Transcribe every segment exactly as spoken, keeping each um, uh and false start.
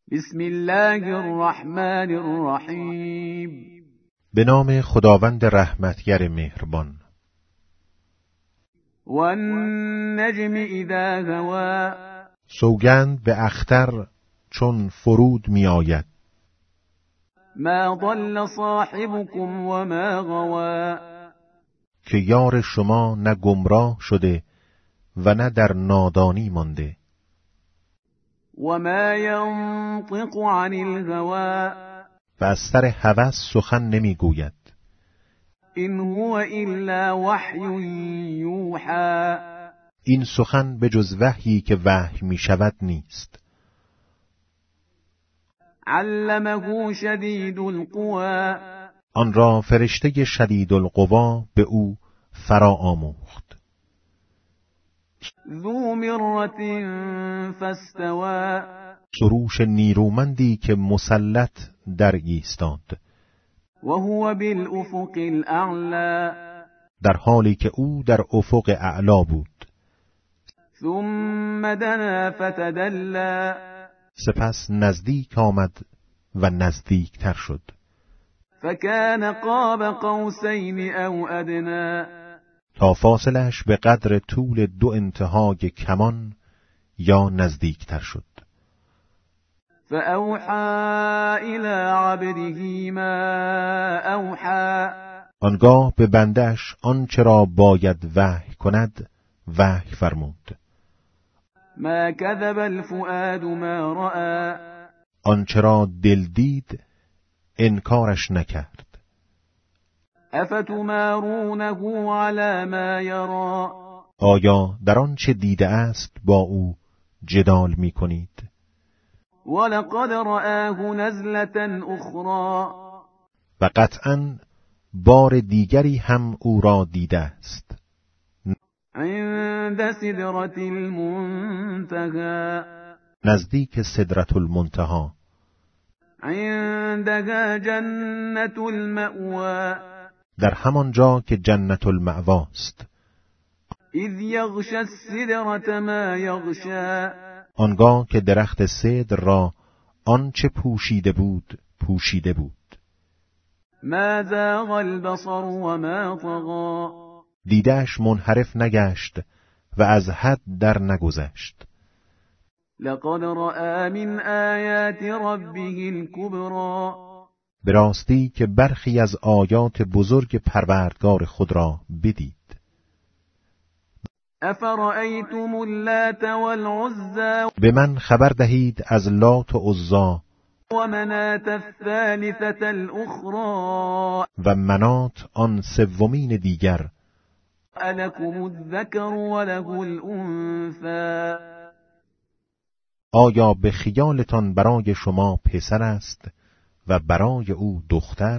بسم الله الرحمن الرحیم. به نام خداوند رحمتگر مهربان. والنجم اذا هوا، سوگند به اختر چون فرود می آید. ما ضل صاحبكم وما غوا، که یار شما نه گمراه شده و نه در نادانی مانده. وما ينطق عن الهوا، و از سر هوس سخن نمی گوید. ان هو الا وحی یوحى، این سخن به جز وحیی که وحی می شود نیست. علمه شدید القوى، آن را فرشته شدید القوا به او فرا آموخت. ذو مرة فاستوى، سروش نیرومندی که مسلط در ایستاد. وهو بالافق الاعلى، در حالی که او در افق اعلا بود. ثم دنا فتدلى، سپس نزدیک آمد و نزدیکتر شد. فكان قاب قوسین او ادنى، تا فاصلش به قدر طول دو انتهای کمان یا نزدیکتر شد. فأوحى إلى عبده ما أوحى، آنگاه به بنده‌اش آنچه را باید وحی کند وحی فرمود. ما كذب الفؤاد ما رأى، آنچه را دل دید انکارش نکرد. افتمارونه على ما یرا، آیا در آنچه دیده است با او جدال می کنید؟ ولقد رآه نزلة اخرى، و قطعاً بار دیگری هم او را دیده است. عند سدرة المنتهى، نزدیک سدرة المنتهی. عندها جنة المأوى، در همان جا که جنت المأواست. اذ یغشی السدرة ما یغشی، آنگاه که درخت سدر را آنچه پوشیده بود پوشیده بود. ما زاغ البصر وما طغى، دیده‌اش منحرف نگشت و از حد در نگذشت. لقد رأى من آیات ربه الكبرى، به راستی که برخی از آیات بزرگ پروردگار خود را بدید. افرأیتم اللات والعزى، به من خبر دهید از لات و عزی ومناة الثالثة الأخرى، و منات آن سومین دیگر. ألكم الذكر وله الأنثى، آیا به خیالتان برای شما پسر است و برای او دختر؟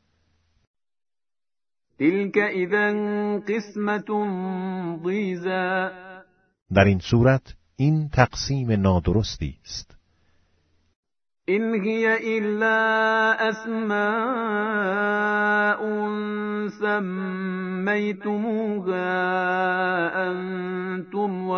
تلك اذا قسمة ضیزى، در این صورت این تقسیم نادرستی است. إن هي إلا أسماء سميتموها أنتم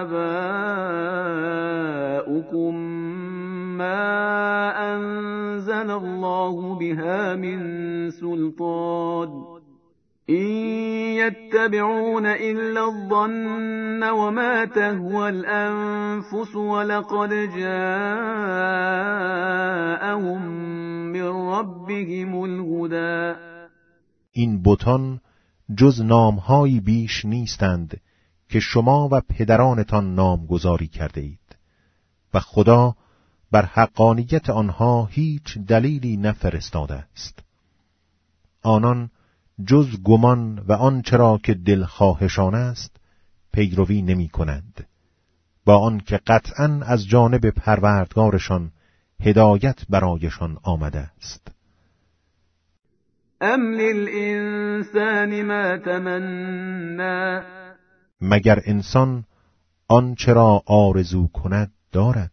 وآباؤكم ما أنزل الله بها من سلطان إن يتبعون إلا الظن وما تهوى الأنفس ولقد جاءهم من ربهم الهدى. این بتان جز نامهایی بیش نیستند که شما و پدرانتان نامگذاری کرده اید و خدا بر حقانیت آنها هیچ دلیلی نفرستاده است. آنان جز گمان و آنچه را که دلخواهشان است پیروی نمی کنند، با آنکه قطعاً از جانب پروردگارشان هدایت برایشان آمده است. ام للانسان ما تمنى، مگر انسان آنچه را آرزو کند دارد؟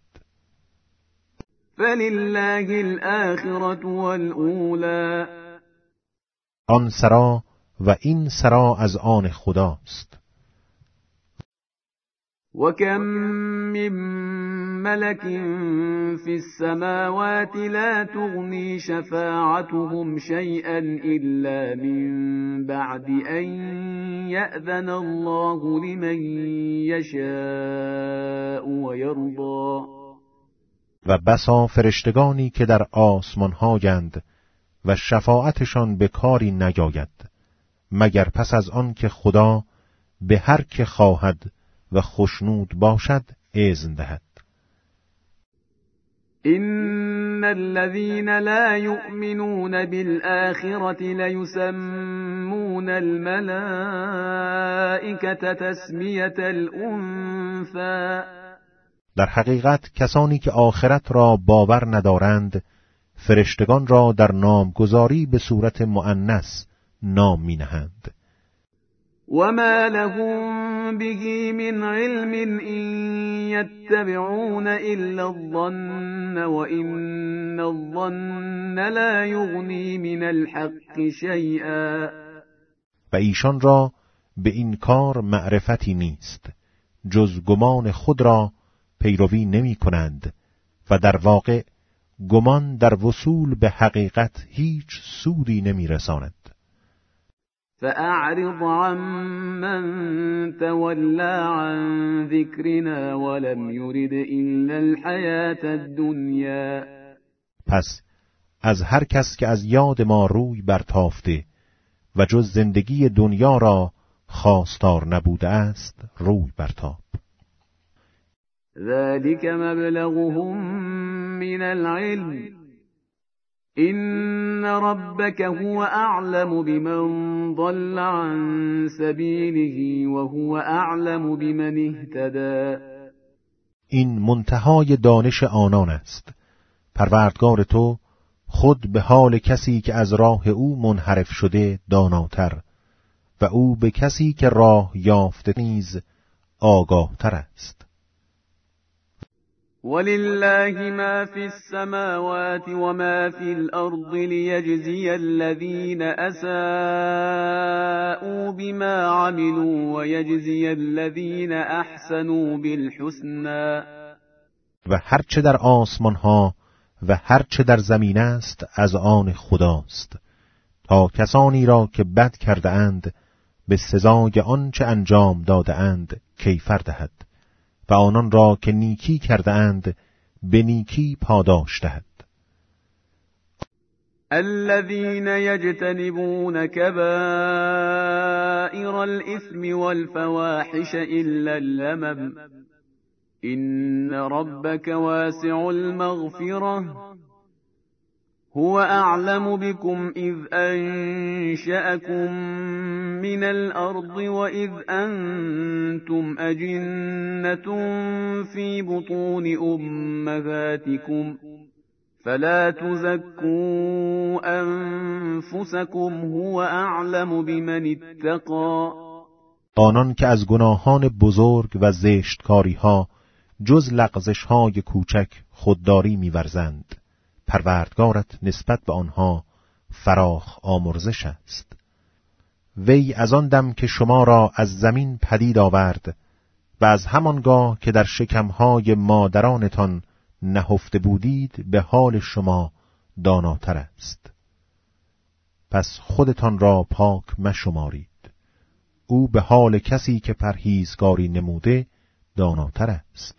فلله الآخرة والأولى، آن سرا و این سرا از آن خداست. وكم من ملك في السماوات لا تغني شفاعتهم شيئا إلا من بعد أن يأذن الله لمن يشاء ويرضى. و بسا فرشتگانی که در آسمان هاگند و شفاعتشان به کاری نیاید مگر پس از آن که خدا به هر که خواهد و خشنود باشد اذن دهد. إن الذين لا يؤمنون بالآخرة ليسمون الملائكة تسمية الأنثى. در حقیقت کسانی که آخرت را باور ندارند فرشتگان را در نامگذاری به صورت مؤنث نام می‌نهند. وما لهم به من علم إن يتبعون إلا الظن وإن الظن لا يغني من الحق شيئا. و ایشان را به این کار معرفتی نیست جز گمان خود را پیروی نمی کنند و در واقع گمان در وصول به حقیقت هیچ سودی نمی رساند. فأعرض عمن تولى عن ذكرنا ولم يرد إلا الحياة الدنيا. پس از هر کس که از یاد ما روی برتافته و جز زندگی دنیا را خواستار نبوده است روی برتاب. ذلك مبلغهم من العلم إن ربك هو أعلم بمن ضل عن سبيله وهو أعلم بمن اهتدى. این منتهای دانش آنان است. پروردگار تو خود به حال کسی که از راه او منحرف شده داناتر و او به کسی که راه یافته نیز آگاهتر است. ولله ما في السماوات وما في الأرض ليجزي الذين أساءوا بما عملوا ويجزي الذين أحسنوا بالحسنى. و هرچه در آسمان ها و هرچه در زمین است از آن خداست تا کسانی را که بد کرده اند به سزای آنچه انجام داده اند کیفر دهد و آنان را که نیکی کرده اند به نیکی پاداش دهد. الذين يجتنبون كبائر الإثم والفواحش إلا اللمم إن ربك واسع المغفرة هو أعلم بكم إذ أنشأكم من الأرض وإذ أنتم أجنة في بطون أمهاتكم فلا تزكوا أنفسكم هو أعلم بمن اتقى. آنان که از گناهان بزرگ و زشتکاری ها جز لغزش های کوچک خودداری می‌ورزند پروردگارت نسبت به آنها فراخ آمرزش است. وی از آن دم که شما را از زمین پدید آورد و از همانگاه که در شکمهای مادرانتان نهفته بودید به حال شما داناتر است. پس خودتان را پاک مشمارید. او به حال کسی که پرهیزگاری نموده داناتر است.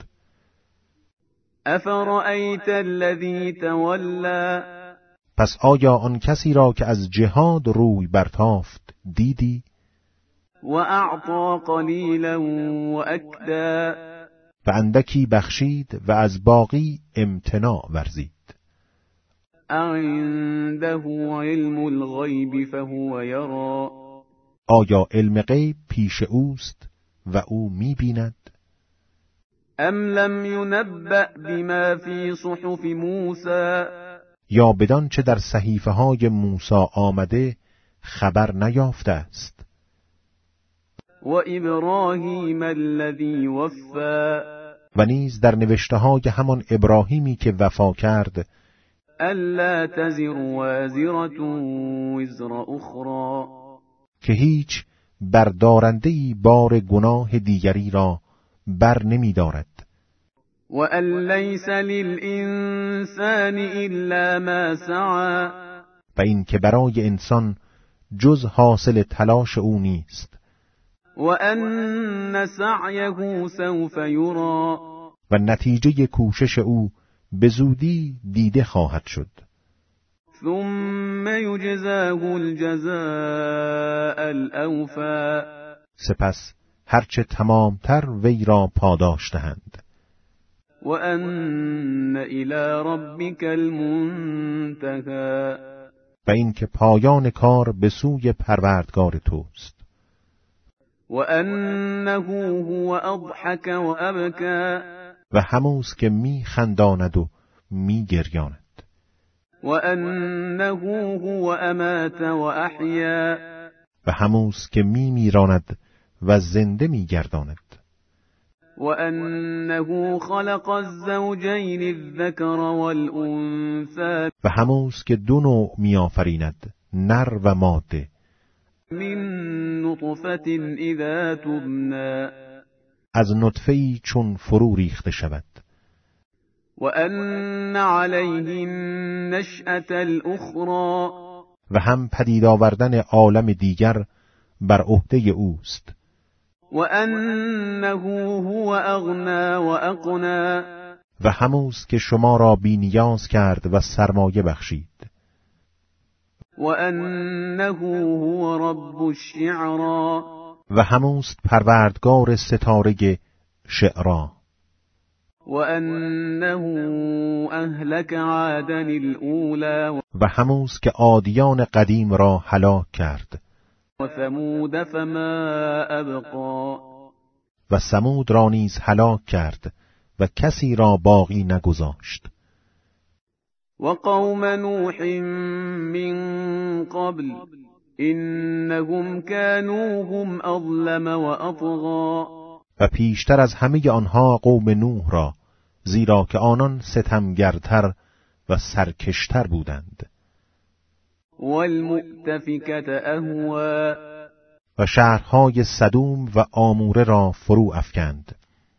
افرأیت الذی تولی. پس آیا آن کسی را که از جهاد روی برتافت دیدی؟ و اعطا قلیلا و اکدا. و اندکی بخشید و از باقی امتناع ورزید. عنده علم الغیب فهو یرا. آیا علم غیب پیش اوست و او می‌بیند؟ ام لم ینبأ بما فی صحف موسی. یا بدان چه در صحیفه های موسی آمده خبر نیافته است. و ابراهیم الذی وفا. و نیز در نوشته های همان ابراهیمی که وفا کرد الا تزر وازرة وزر اخرى. که هیچ بردارنده‌ای بار گناه دیگری را بر نمی دارد. وَأَن لَّيْسَ لِلْإِنسَانِ إِلَّا مَا سَعَىٰ و این که برای انسان جز حاصل تلاش او نیست. وَأَنَّ سَعْيَهُ سَوْفَ یُرَىٰ و نتیجه کوشش او به زودی دیده خواهد شد. ثُمَّ یُجْزَاهُ الْجَزَاءَ الْأَوْفَىٰ سپس هرچه تمامتر وی را پاداش دهند. وَأَنَّ إِلَىٰ رَبِّكَ الْمُنتَهَىٰ و این که پایان کار به سوی پروردگار توست. وَأَنَّهُ هُوَ أَضْحَكَ وَأَبْكَىٰ و هموز که می خنداند و می گریاند. وَأَنَّهُ هُوَ أَمَاتَ وَأَحْیَا و هموز که می میراند و زنده می گرداند. وَأَنَّهُ خَلَقَ الزَّوْجَيْنِ الذَّكَرَ وَالْأُنثَىٰ و هموز که دو نوع می آفریند، نر و ماده. من نطفة اذا تمنى از نطفه‌ای چون فرو ریخته شود. وأن عليه النشأة الأخرى و هم پدید آوردن عالم دیگر بر عهده اوست. وأنه هو أغنى وأقنى و هموز که شما را بی نیاز کرد و سرمایه بخشید. وأنه هو رب الشعرى و هموست پروردگار ستاره شعرا. وأنه أهلك عادا الأولى و هموز که عادیان قدیم را هلاک کرد. وثمود فما أبقى و ثمود را نیز هلاک کرد و کسی را باقی نگذاشت. وقوم نوح من قبل إنهم كانوا هم أظلم وأطغى و پیشتر از همه آنها قوم نوح را، زیرا که آنان ستمگرتر و سرکشتر بودند. والمؤتفكة أهوى و شهرهای سدوم و آموره را فرو افکند.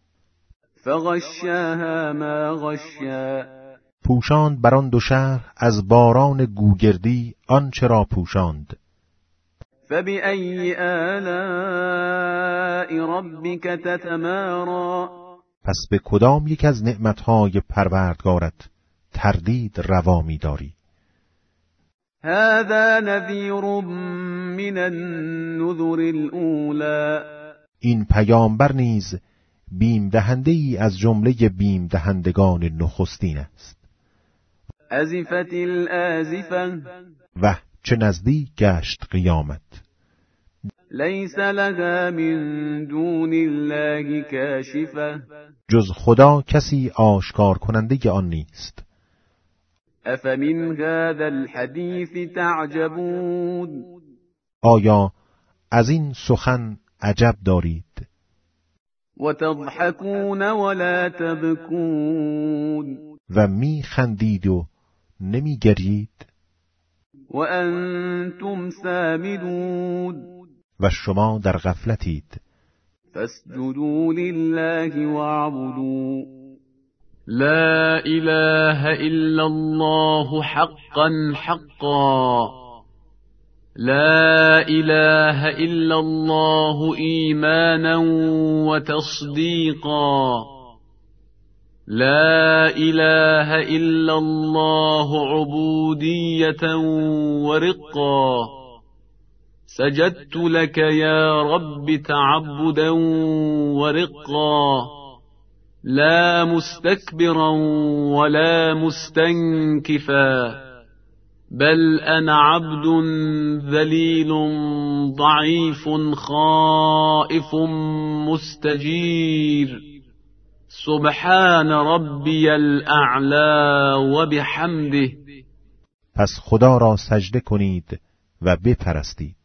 فغشاها ما غشا پوشاند بر آن دو شهر از باران گوگردی آنچه را پوشاند. فبأي آلاء ربك تتمارى پس به کدام یک از نعمتهای پروردگارت تردید روا می‌داری؟ هذا نذیر من النذر الأولى این پیامبر نیز بیم دهنده ای از جمله بیم دهندگان نخستین است. ازفت الآزفة و چه نزدیک گشت قیامت. لیس لها من دون الله کاشفة جز خدا کسی آشکار کننده آن نیست. افمن هذا الحدیث تعجبون آیا از این سخن عجب دارید؟ وتضحكون ولا تبكون و می خندید و نمی گرید؟ وأنتم سامدون و شما در غفلتید. فاسجدوا لله واعبدوا لا إله إلا الله حقا حقا لا إله إلا الله إيمانا وتصديقا لا إله إلا الله عبودية ورقا سجدت لك يا رب تعبدا ورقا لا مستكبرا ولا مستنكفا بل أنا عبد ذليل ضعيف خائف مستجير سبحان ربي الأعلى وبحمده. پس خدا را سجده کنید و بپرستید.